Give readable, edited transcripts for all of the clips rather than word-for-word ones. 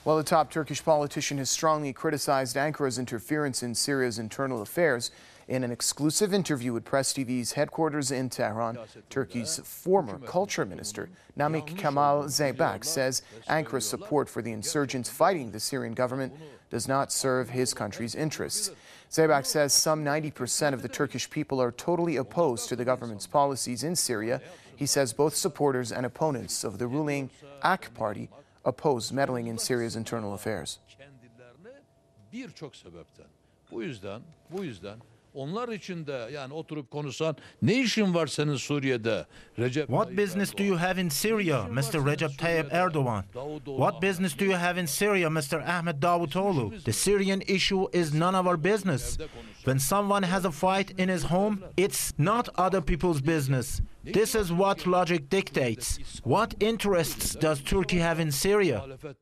Well, a top Turkish politician has strongly criticized Ankara's interference in Syria's internal affairs. In an exclusive interview with Press TV's headquarters in Tehran, Turkey's former culture minister, Namık Kemal Zeybak, says Ankara's support for the insurgents fighting the Syrian government does not serve his country's interests. Zeybak says some 90% of the Turkish people are totally opposed to the government's policies in Syria. He says both supporters and opponents of the ruling AK party oppose meddling in Syria's internal affairs. Birçok sebepten. Bu yüzden onlar için de yani oturup konuşsan ne işin var senin Suriye'de? What business do you have in Syria, Mr. Recep Tayyip Erdogan? What business do you have in Syria, Mr. Ahmet Davutoğlu? The Syrian issue is none of our business. When someone has a fight in his home, it's not other people's business. This is what logic dictates. What interests does Turkey have in Syria?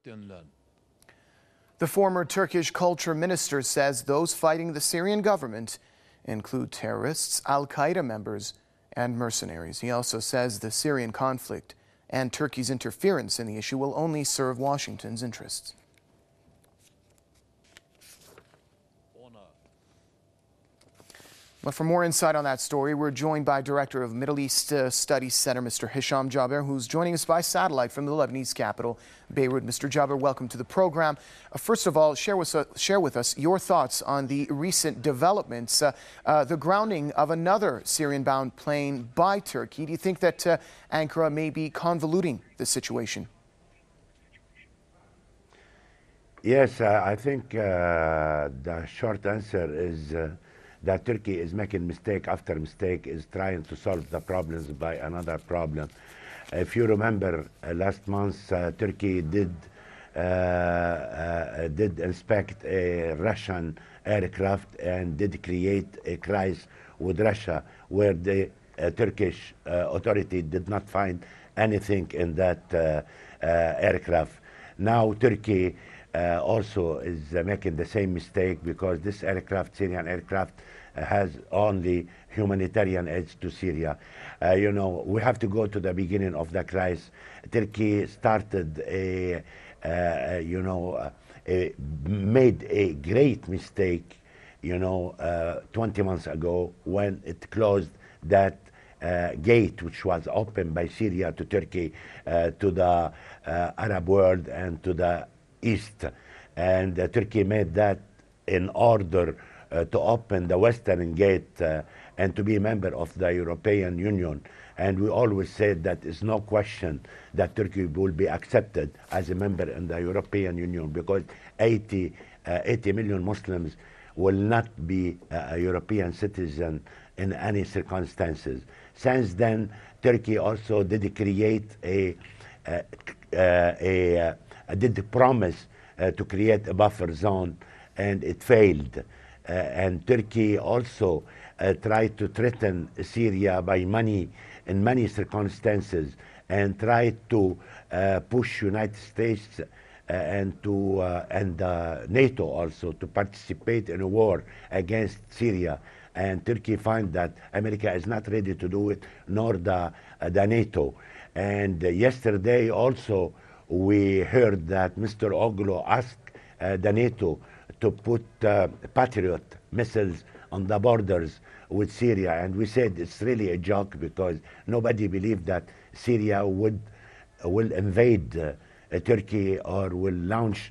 The former Turkish culture minister says those fighting the Syrian government include terrorists, al-Qaeda members, and mercenaries. He also says the Syrian conflict and Turkey's interference in the issue will only serve Washington's interests. But for more insight on that story, we're joined by Director of Middle East Studies Center, Mr. Hisham Jaber, who's joining us by satellite from the Lebanese capital, Beirut. Mr. Jaber, welcome to the program. First of all, share with us your thoughts on the recent developments, the grounding of another Syrian-bound plane by Turkey. Do you think that Ankara may be convoluting the situation? Yes, I think the short answer is that Turkey is making mistake after mistake, is trying to solve the problems by another problem. If you remember, last month Turkey did inspect a Russian aircraft and did create a crisis with Russia, where the Turkish authority did not find anything in that aircraft. Now Turkey also is making the same mistake, because this aircraft, Syrian aircraft, has only humanitarian aid to Syria. You know, we have to go to the beginning of the crisis. Turkey started made a great mistake, 20 months ago, when it closed that gate which was opened by Syria to Turkey, to the Arab world and to the East. And Turkey made that in order to open the Western gate and to be a member of the European Union. And we always said that it's no question that Turkey will be accepted as a member in the European Union, because 80 million Muslims will not be a European citizen in any circumstances. Since then, Turkey also did create did promise to create a buffer zone, and it failed. And Turkey also tried to threaten Syria by money in many circumstances, and tried to push United States and NATO also to participate in a war against Syria. And Turkey find that America is not ready to do it, nor the NATO. And yesterday also we heard that Mr. Oglu asked the NATO to put Patriot missiles on the borders with Syria, and we said it's really a joke, because nobody believed that Syria will invade Turkey or will launch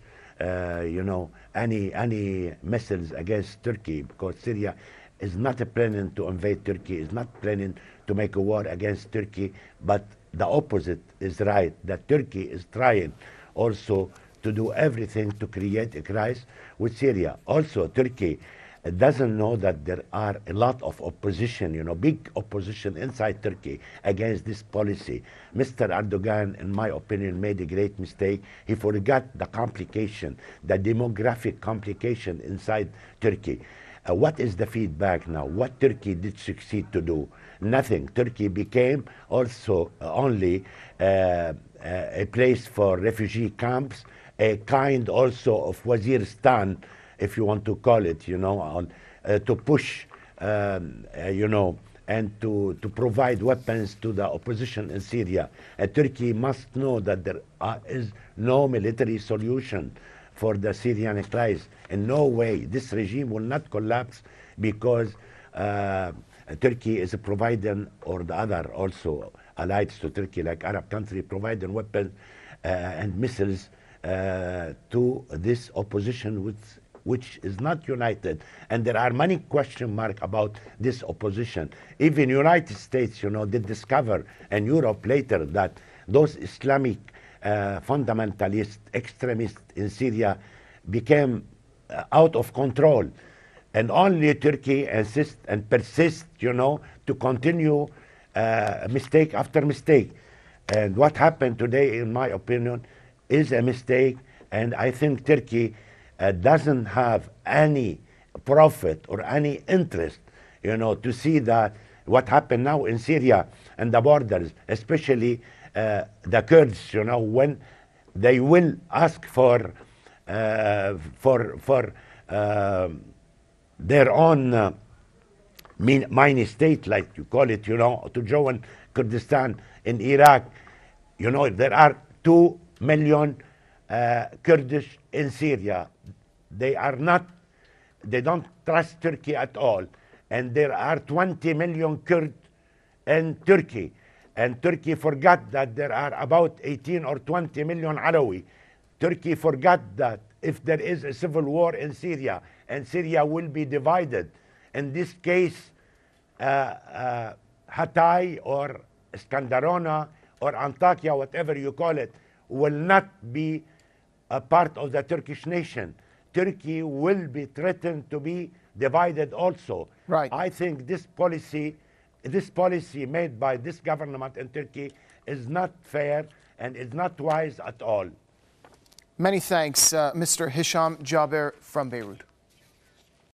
any missiles against Turkey, because Syria is not planning to invade Turkey, is not planning to make a war against Turkey. But the opposite is right, that Turkey is trying also to do everything to create a crisis with Syria. Also, Turkey doesn't know that there are a lot of opposition, big opposition inside Turkey against this policy. Mr. Erdogan, in my opinion, made a great mistake. He forgot the complication, the demographic complication inside Turkey. What is the feedback now? What Turkey did succeed to do? Nothing. Turkey became also only a place for refugee camps, a kind also of Waziristan, if you want to call it, to push, and to provide weapons to the opposition in Syria. Turkey must know that there is no military solution for the Syrian crisis. In no way. This regime will not collapse because Turkey is providing, or the other also allied to Turkey, like Arab country, providing weapons and missiles to this opposition, which is not united. And there are many question marks about this opposition. Even United States, did discover, and Europe later, that those Islamic fundamentalist extremists in Syria became out of control. And only Turkey insists and persists, to continue mistake after mistake. And what happened today, in my opinion, is a mistake. And I think Turkey doesn't have any profit or any interest, to see that what happened now in Syria and the borders, especially the Kurds, when they will ask for their own mini state, like you call it, to join Kurdistan in Iraq. There are 2 million Kurdish in Syria. They don't trust Turkey at all. And there are 20 million Kurds in Turkey. And Turkey forgot that there are about 18 or 20 million Alawi. Turkey forgot that if there is a civil war in Syria, and Syria will be divided, in this case, Hatay or Skandarona or Antakya, whatever you call it, will not be a part of the Turkish nation. Turkey will be threatened to be divided also. Right. I think this policy made by this government in Turkey is not fair and is not wise at all. Many thanks, Mr. Hisham Jaber from Beirut.